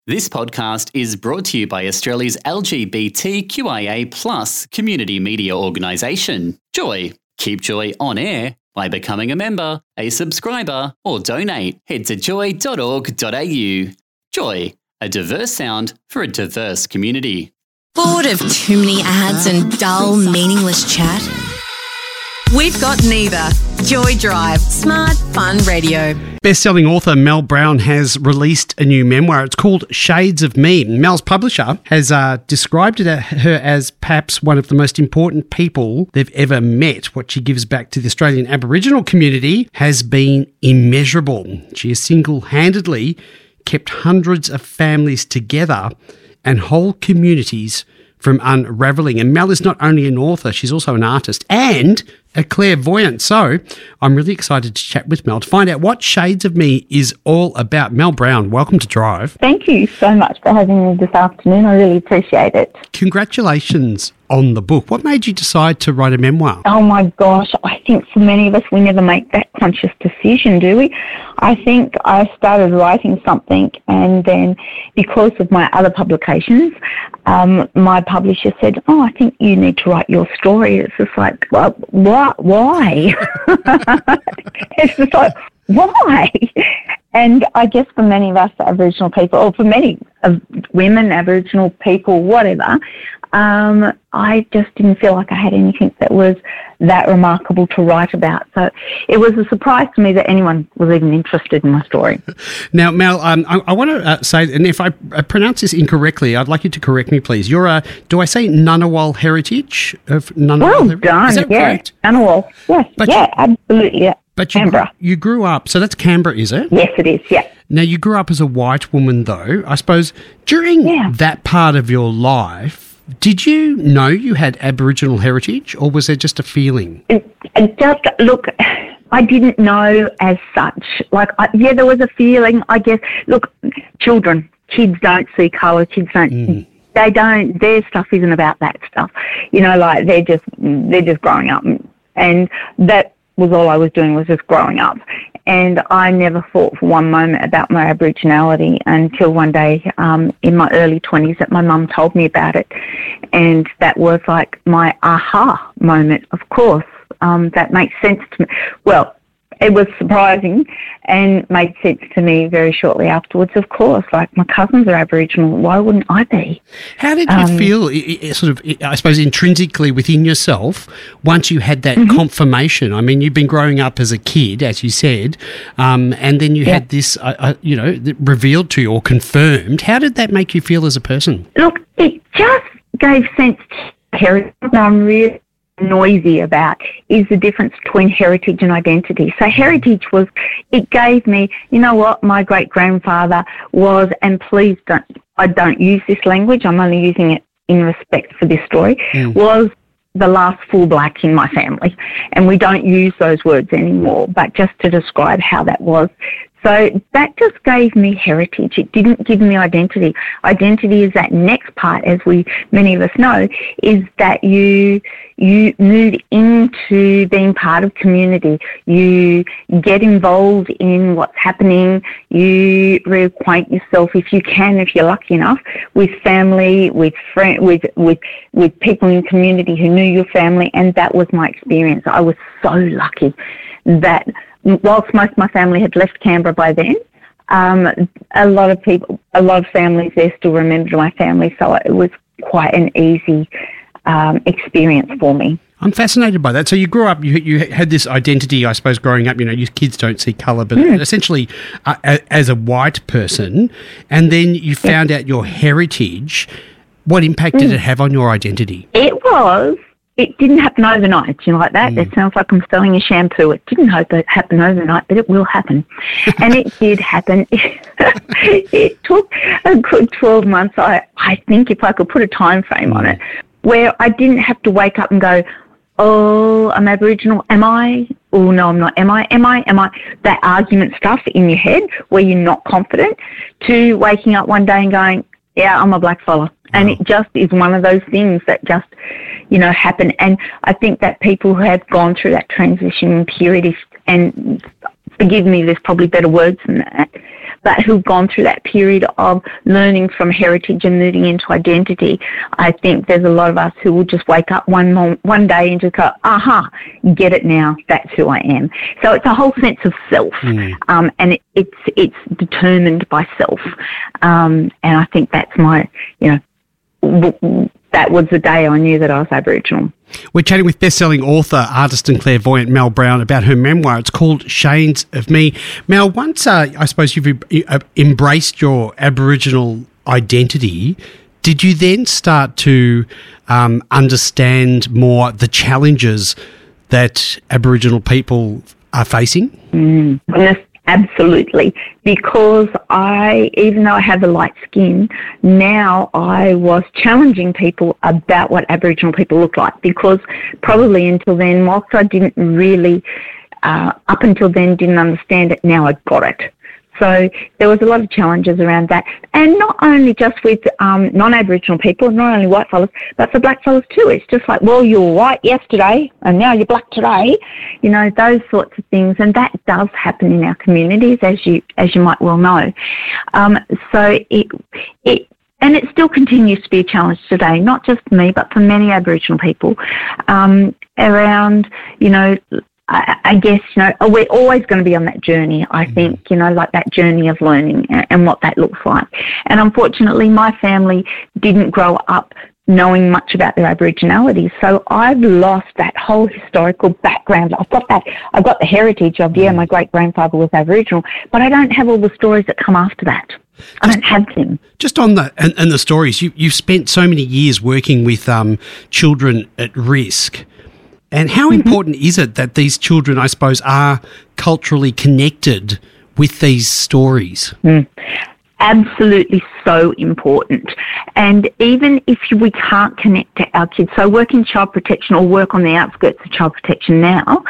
This podcast is brought to you by Australia's LGBTQIA+ community media organisation, Joy. Keep Joy on air by becoming a member, a subscriber, or donate. Head to joy.org.au. Joy, a diverse sound for a diverse community. Bored of too many ads and dull, meaningless chat? We've got neither. Joy Drive. Smart, fun radio. Best-selling author Mel Brown has released a new memoir. It's called Shades of Me. Mel's publisher has described her as perhaps one of the most important people they've ever met. What she gives back to the Australian Aboriginal community has been immeasurable. She has single-handedly kept hundreds of families together and whole communities from unravelling. And Mel is not only an author, she's also an artist and a clairvoyant. So I'm really excited to chat with Mel to find out what Shades of Me is all about. Mel Brown, welcome to Drive. Thank you so much for having me this afternoon. I really appreciate it. Congratulations on the book. What made you decide to write a memoir? Oh my gosh, I think for many of us, we never make that conscious decision, do we? I think I started writing something and then because of my other publications, my publisher said, I think you need to write your story. It's just like, well, why? It's just like, why? And I guess for many of us Aboriginal people, or for many women, Aboriginal people, whatever, I just didn't feel like I had anything that was that remarkable to write about. So it was a surprise to me that anyone was even interested in my story. Now, Mel, I want to say, and if I pronounce this incorrectly, I'd like you to correct me, please. You're do I say Ngunnawal heritage? Of Ngunnawal well heritage? done, Is that correct? Ngunnawal, yes, absolutely, yeah. But Canberra. You grew up, so that's Canberra, is it? Yes, it is, yeah. Now, you grew up as a white woman, though. I suppose during that part of your life, did you know you had Aboriginal heritage, or was there just a feeling? Look, I didn't know as such. There was a feeling, I guess. Look, kids don't see colour, kids don't... They don't, their stuff isn't about that stuff. They're just growing up. And that was all I was doing, was just growing up. And I never thought for one moment about my Aboriginality until one day in my early 20s that my mum told me about it. And that was like my aha moment, of course. That makes sense to me. Well, it was surprising and made sense to me very shortly afterwards, of course. Like, my cousins are Aboriginal. Why wouldn't I be? How did you feel, I suppose, intrinsically within yourself once you had that confirmation? I mean, you've been growing up as a kid, as you said, and then you had this, revealed to you or confirmed. How did that make you feel as a person? Look, it just gave sense to heritage. I'm really noisy about is the difference between heritage and identity. So heritage it gave me, you know what, my great-grandfather was, and please I don't use this language, I'm only using it in respect for this story, was the last full black in my family. And we don't use those words anymore, but just to describe how that was. So that just gave me heritage. It didn't give me identity. Identity is that next part, as many of us know, is that you move into being part of community. You get involved in what's happening. You reacquaint yourself, if you can, if you're lucky enough, with family, with with people in community who knew your family. And that was my experience. I was so lucky that whilst most of my family had left Canberra by then, a lot of families there still remembered my family, so it was quite an easy experience for me. I'm fascinated by that. So you grew up, you had this identity, I suppose, growing up, your kids don't see colour, but essentially as a white person, and then you found out your heritage. What impact did it have on your identity? It didn't happen overnight, like that. It sounds like I'm selling a shampoo. It didn't happen overnight, but it will happen. And it did happen. It took a good 12 months, I think, if I could put a time frame on it, where I didn't have to wake up and go, oh, I'm Aboriginal, am I? Oh, no, I'm not. Am I? That argument stuff in your head where you're not confident, to waking up one day and going, yeah, I'm a black fella. And it just is one of those things that just, happen. And I think that people who have gone through that transition period, and forgive me, there's probably better words than that, but who've gone through that period of learning from heritage and moving into identity. I think there's a lot of us who will just wake up one day and just go, aha, get it now, that's who I am. So it's a whole sense of self, and it's determined by self. And I think that's my, that was the day I knew that I was Aboriginal. We're chatting with best-selling author, artist and clairvoyant Mel Brown about her memoir. It's called Shades of Me. Mel, once I suppose you've embraced your Aboriginal identity, did you then start to understand more the challenges that Aboriginal people are facing? Yes, absolutely. Because even though I have a light skin, now I was challenging people about what Aboriginal people look like, because probably until then, whilst I didn't really, up until then, didn't understand it, now I got it. So there was a lot of challenges around that. And not only just with non-Aboriginal people, not only white fellas, but for black fellas too. It's just like, well, you were white yesterday and now you're black today. Those sorts of things. And that does happen in our communities, as you might well know. So it still continues to be a challenge today, not just for me, but for many Aboriginal people, around, I guess, we're always going to be on that journey, I think, like that journey of learning and what that looks like. And unfortunately, my family didn't grow up knowing much about their Aboriginality. So I've lost that whole historical background. I've got the heritage of, my great-grandfather was Aboriginal, but I don't have all the stories that come after that. I don't have them. Just on the stories, you've spent so many years working with children at risk. And how important is it that these children, I suppose, are culturally connected with these stories? Absolutely so important. And even if we can't connect to our kids, so work in child protection or work on the outskirts of child protection now,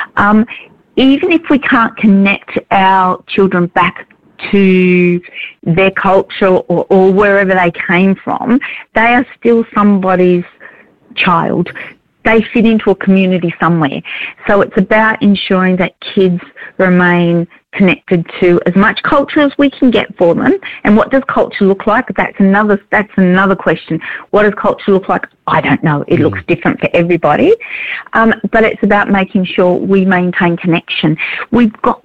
even if we can't connect our children back to their culture or wherever they came from, they are still somebody's child. They fit into a community somewhere. So it's about ensuring that kids remain connected to as much culture as we can get for them. And what does culture look like? That's another question. What does culture look like? I don't know. It looks different for everybody. But it's about making sure we maintain connection. We've got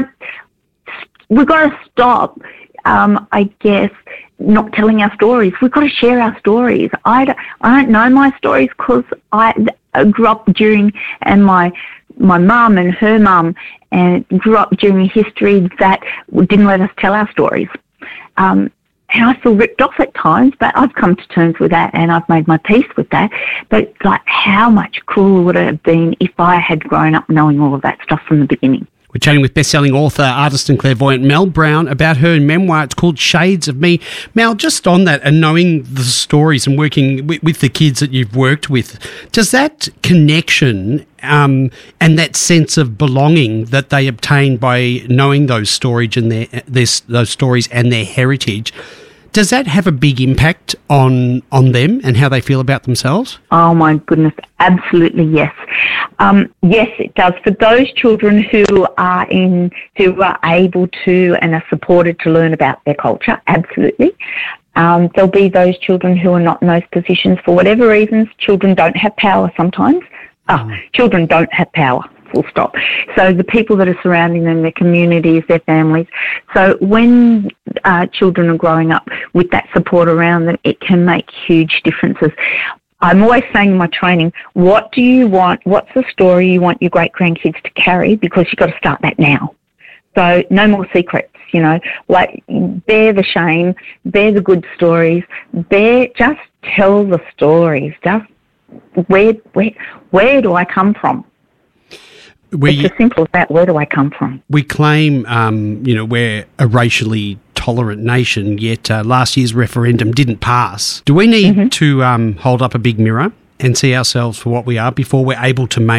to stop, I guess, not telling our stories. We've got to share our stories. I don't know my stories because I grew up during, and my mum and her mum grew up during a history that didn't let us tell our stories. And I feel ripped off at times, but I've come to terms with that and I've made my peace with that. But like, how much cooler would it have been if I had grown up knowing all of that stuff from the beginning? We're chatting with best-selling author, artist and clairvoyant Mel Brown about her memoir. It's called Shades of Me. Mel, just on that and knowing the stories and working with the kids that you've worked with, does that connection and that sense of belonging that they obtain by knowing those stories and those stories and their heritage, does that have a big impact on them and how they feel about themselves? Oh my goodness, absolutely yes. Yes, it does. For those children who are able to and are supported to learn about their culture, absolutely. There'll be those children who are not in those positions for whatever reasons. Children don't have power sometimes. Children don't have power. Full stop. So the people that are surrounding them, their communities, their families. So when children are growing up with that support around them, it can make huge differences. I'm always saying in my training, what do you want? What's the story you want your great-grandkids to carry? Because you've got to start that now. So no more secrets, like bear the shame, bear the good stories, just tell the stories. Just where do I come from? It's as simple as that. Where do I come from? We claim, we're a racially tolerant nation, yet last year's referendum didn't pass. Do we need to hold up a big mirror and see ourselves for what we are before we're able to make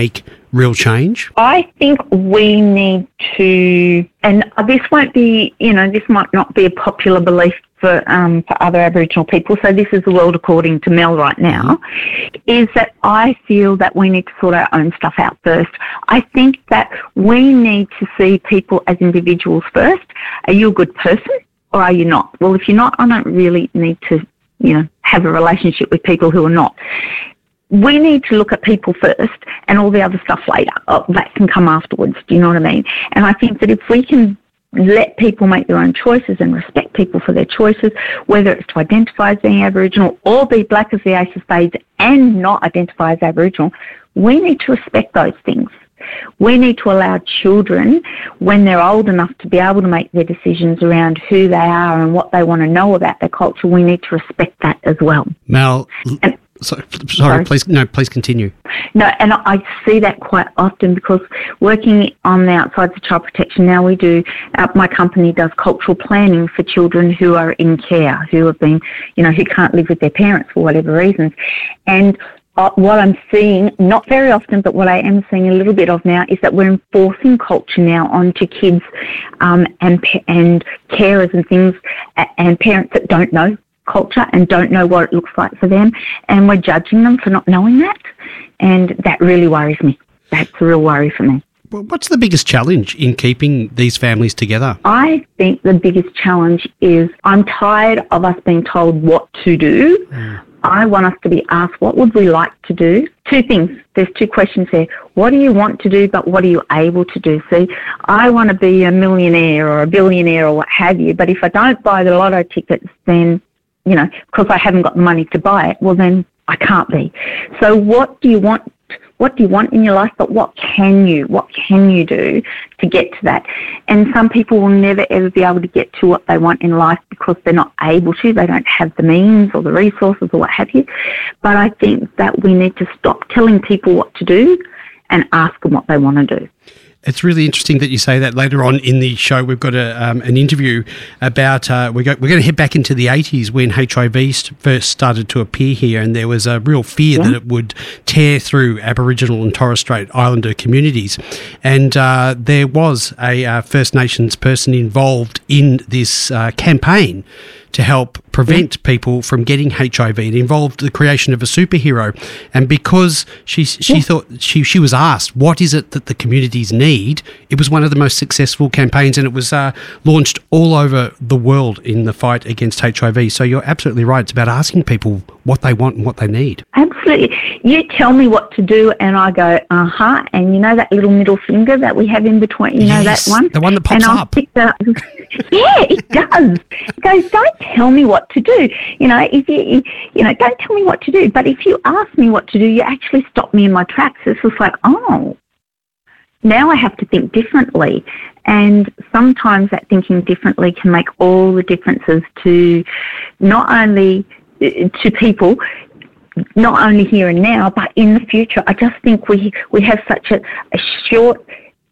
real change? I think we need to, and this won't be, this might not be a popular belief for other Aboriginal people, so this is the world according to Mel right now, is that I feel that we need to sort our own stuff out first. I think that we need to see people as individuals first. Are you a good person or are you not? Well, if you're not, I don't really need to, have a relationship with people who are not. We need to look at people first and all the other stuff later. That can come afterwards, do you know what I mean? And I think that if we can let people make their own choices and respect people for their choices, whether it's to identify as being Aboriginal or be black as the ace of spades and not identify as Aboriginal, we need to respect those things. We need to allow children, when they're old enough to be able to make their decisions around who they are and what they want to know about their culture, we need to respect that as well. Mel, sorry, please continue. No, and I see that quite often because working on the outsides of child protection now, we do, my company does cultural planning for children who are in care, who have been, who can't live with their parents for whatever reasons. And what I'm seeing, not very often, but what I am seeing a little bit of now, is that we're enforcing culture now onto kids and carers and things, and parents that don't know culture and don't know what it looks like for them, and we're judging them for not knowing that, and that really worries me. That's a real worry for me. Well, what's the biggest challenge in keeping these families together? I think the biggest challenge is I'm tired of us being told what to do. I want us to be asked, what would we like to do? Two things. There's two questions there. What do you want to do, but what are you able to do? See, I want to be a millionaire or a billionaire or what have you, but if I don't buy the lotto tickets, then, because I haven't got the money to buy it, well, then I can't be. So what do you want? What do you want in your life, but what can you do to get to that? And some people will never, ever be able to get to what they want in life because they're not able to. They don't have the means or the resources or what have you. But I think that we need to stop telling people what to do and ask them what they want to do. It's really interesting that you say that. Later on in the show, we've got an interview about, we're going to head back into the 80s when HIV first started to appear here, and there was a real fear that it would tear through Aboriginal and Torres Strait Islander communities. And there was a First Nations person involved in this campaign to help prevent people from getting HIV. It involved the creation of a superhero. And because she thought she was asked, what is it that the communities need? It was one of the most successful campaigns, and it was launched all over the world in the fight against HIV. So you're absolutely right. It's about asking people what they want and what they need. Absolutely. You tell me what to do and I go, uh-huh. And that little middle finger that we have in between, yes, that one? The one that pops up. Yeah, it does. It goes, don't tell me what to do. If you don't tell me what to do. But if you ask me what to do, you actually stop me in my tracks. It's just like, oh, now I have to think differently. And sometimes that thinking differently can make all the differences to not only to people, not only here and now, but in the future. I just think we have such a short,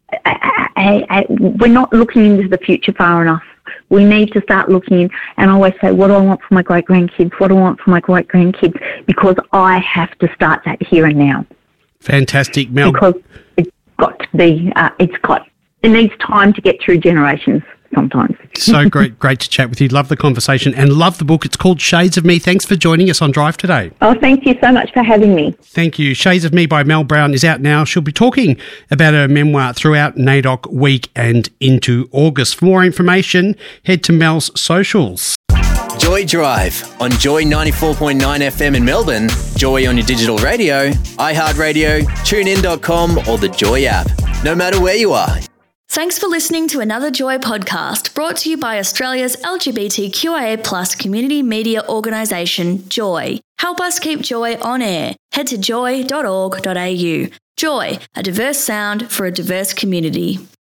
we're not looking into the future far enough. We need to start looking, and I always say, what do I want for my great-grandkids? What do I want for my great-grandkids? Because I have to start that here and now. Fantastic, Mel. Because it's got to be, it needs time to get through generations sometimes. So great to chat with you. Love the conversation and love the book. It's called Shades of Me. Thanks for joining us on Drive today. Oh, thank you so much for having me. Thank you. Shades of Me by Mel Brown is out now. She'll be talking about her memoir throughout NAIDOC week and into August. For more information, head to Mel's socials. Joy Drive on Joy 94.9 FM in Melbourne, Joy on your digital radio, iHeartRadio, TuneIn.com or the Joy app. No matter where you are. Thanks for listening to another Joy podcast brought to you by Australia's LGBTQIA+ community media organisation, Joy. Help us keep Joy on air. Head to joy.org.au. Joy, a diverse sound for a diverse community.